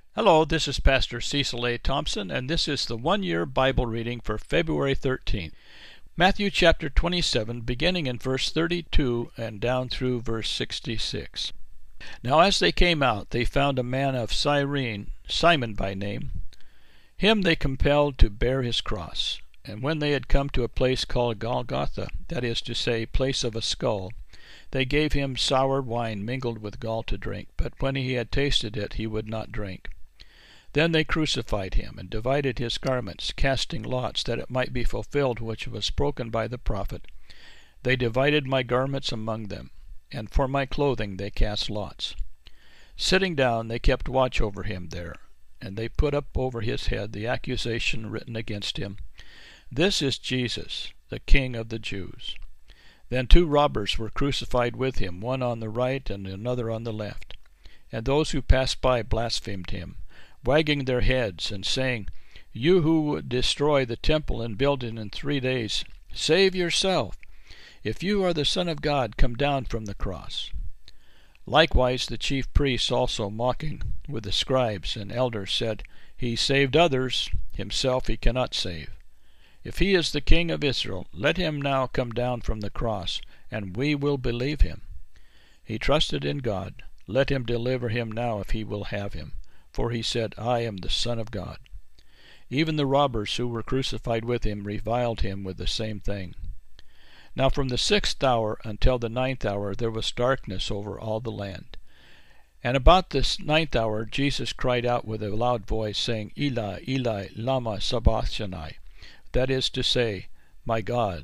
Hello, this is Pastor Cecil A. Thompson, and this is the one-year Bible reading for February 13th. Matthew chapter 27, beginning in verse 32 and down through verse 66. Now as they came out, they found a man of Cyrene, Simon by name. Him they compelled to bear his cross. And when they had come to a place called Golgotha, that is to say, place of a skull, they gave him sour wine mingled with gall to drink. But when he had tasted it, he would not drink. Then they crucified him, and divided his garments, casting lots, that it might be fulfilled which was spoken by the prophet. They divided my garments among them, and for my clothing they cast lots. Sitting down, they kept watch over him there, and they put up over his head the accusation written against him, "This is Jesus, the King of the Jews." Then 2 robbers were crucified with him, one on the right and another on the left. And those who passed by blasphemed him, wagging their heads and saying, "You who would destroy the temple and build it in 3 days, save yourself. If you are the Son of God, come down from the cross." Likewise the chief priests also, mocking with the scribes and elders, said, "He saved others, himself he cannot save. If he is the King of Israel, let him now come down from the cross, and we will believe him. He trusted in God. Let him deliver him now if he will have him. For he said, I am the Son of God." Even the robbers who were crucified with him reviled him with the same thing. Now from the 6th hour until the 9th hour there was darkness over all the land. And about the 9th hour Jesus cried out with a loud voice, saying, "Eli, Eli, lama sabachthani?" That is to say, my God,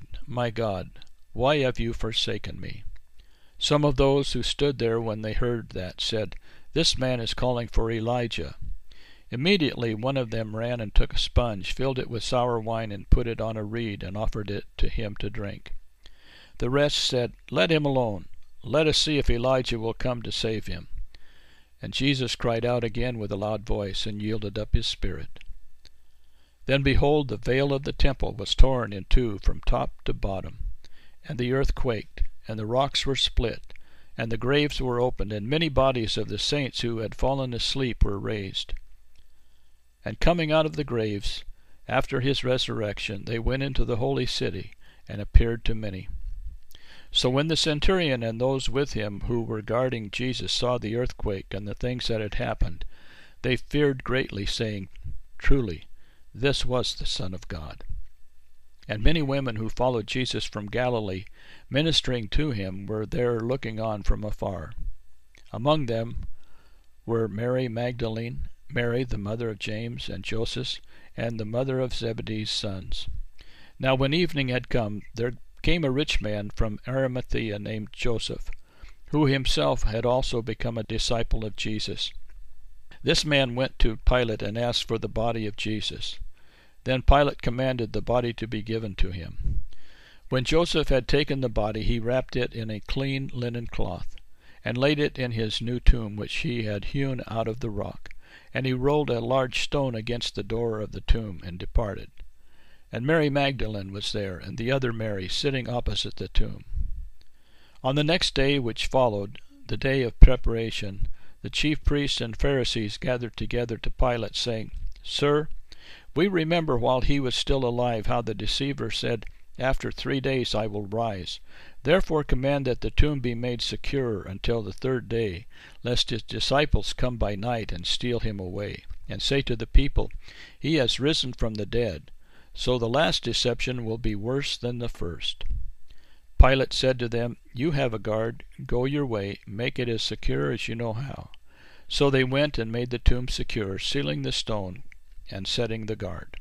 why have you forsaken me?" Some of those who stood there when they heard that said, "This man is calling for Elijah." Immediately one of them ran and took a sponge, filled it with sour wine, and put it on a reed, and offered it to him to drink. The rest said, "Let him alone. Let us see if Elijah will come to save him." And Jesus cried out again with a loud voice, and yielded up his spirit. Then behold, the veil of the temple was torn in two from top to bottom, and the earth quaked, and the rocks were split, and the graves were opened, and many bodies of the saints who had fallen asleep were raised. And coming out of the graves, after his resurrection, they went into the holy city, and appeared to many. So when the centurion and those with him who were guarding Jesus saw the earthquake and the things that had happened, they feared greatly, saying, "Truly, this was the Son of God." And many women who followed Jesus from Galilee, ministering to him, were there looking on from afar. Among them were Mary Magdalene, Mary the mother of James and Joseph, and the mother of Zebedee's sons. Now when evening had come, there came a rich man from Arimathea named Joseph, who himself had also become a disciple of Jesus. This man went to Pilate and asked for the body of Jesus. Then Pilate commanded the body to be given to him. When Joseph had taken the body, he wrapped it in a clean linen cloth, and laid it in his new tomb which he had hewn out of the rock. And he rolled a large stone against the door of the tomb, and departed. And Mary Magdalene was there, and the other Mary, sitting opposite the tomb. On the next day which followed, the day of preparation, the chief priests and Pharisees gathered together to Pilate, saying, "Sir, we remember while he was still alive how the deceiver said, 'After 3 days I will rise.' Therefore command that the tomb be made secure until the 3rd day, lest his disciples come by night and steal him away, and say to the people, 'He has risen from the dead.' So the last deception will be worse than the first." Pilate said to them, "You have a guard. Go your way. Make it as secure as you know how." So they went and made the tomb secure, sealing the stone and setting the guard.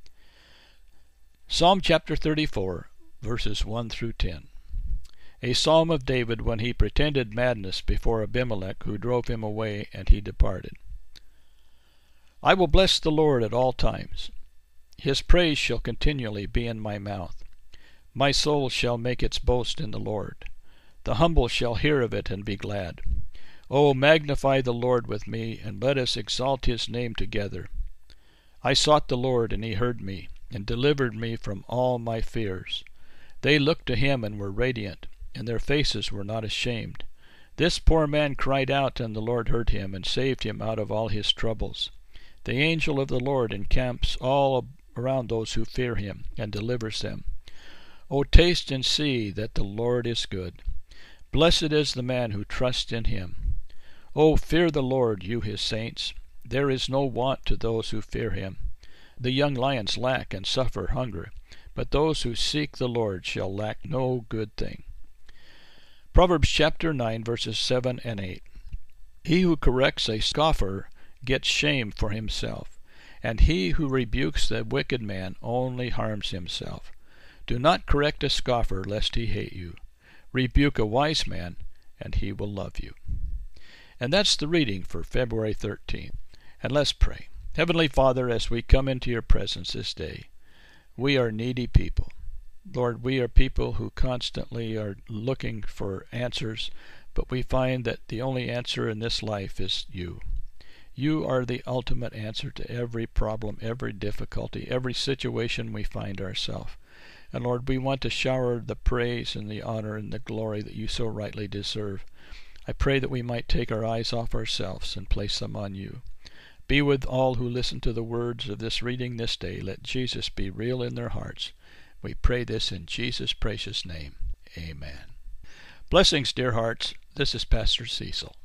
Psalm chapter 34, verses 1 through 10. A psalm of David when he pretended madness before Abimelech, who drove him away, and he departed. I will bless the Lord at all times. His praise shall continually be in my mouth. My soul shall make its boast in the Lord. The humble shall hear of it and be glad. O magnify the Lord with me, and let us exalt his name together. I sought the Lord, and he heard me, and delivered me from all my fears. They looked to him and were radiant, and their faces were not ashamed. This poor man cried out, and the Lord heard him, and saved him out of all his troubles. The angel of the Lord encamps all around those who fear him, and delivers them. O taste and see that the Lord is good. Blessed is the man who trusts in him. O fear the Lord, you his saints. There is no want to those who fear him. The young lions lack and suffer hunger, but those who seek the Lord shall lack no good thing. Proverbs chapter 9, verses 7 and 8. He who corrects a scoffer gets shame for himself, and he who rebukes the wicked man only harms himself. Do not correct a scoffer, lest he hate you. Rebuke a wise man, and he will love you. And that's the reading for February 13th. And let's pray. Heavenly Father, as we come into your presence this day, we are needy people. Lord, we are people who constantly are looking for answers, but we find that the only answer in this life is you. You are the ultimate answer to every problem, every difficulty, every situation we find ourselves. And Lord, we want to shower the praise and the honor and the glory that you so rightly deserve. I pray that we might take our eyes off ourselves and place them on you. Be with all who listen to the words of this reading this day. Let Jesus be real in their hearts. We pray this in Jesus' precious name. Amen. Blessings, dear hearts. This is Pastor Cecil.